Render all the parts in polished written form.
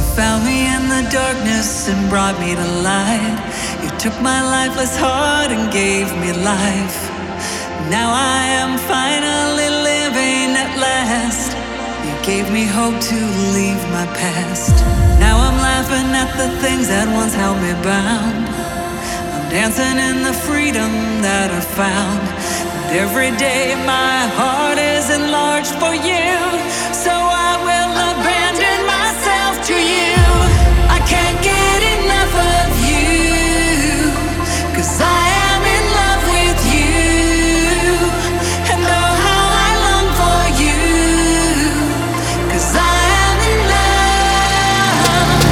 Found me in the darkness and brought me to light. You took my lifeless heart and gave me life. Now I am finally living at last. You gave me hope to leave my past. Now I'm laughing at the things that once held me bound. I'm dancing in the freedom that I found. And every day my heart is enlarged for you. So I will abandon myself to you. I can't get enough of you, 'cause I am in love with you. And oh, how I long for you, 'cause I am in love.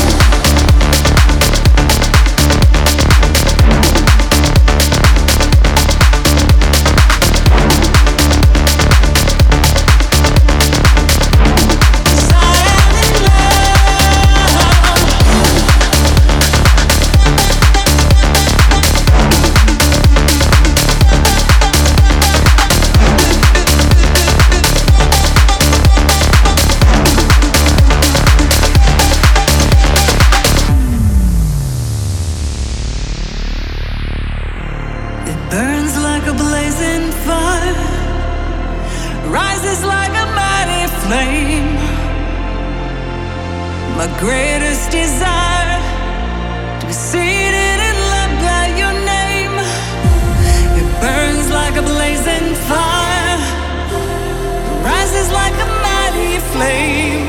Burns like a blazing fire, rises like a mighty flame. My greatest desire, to be seated in love by your name. It burns like a blazing fire, rises like a mighty flame.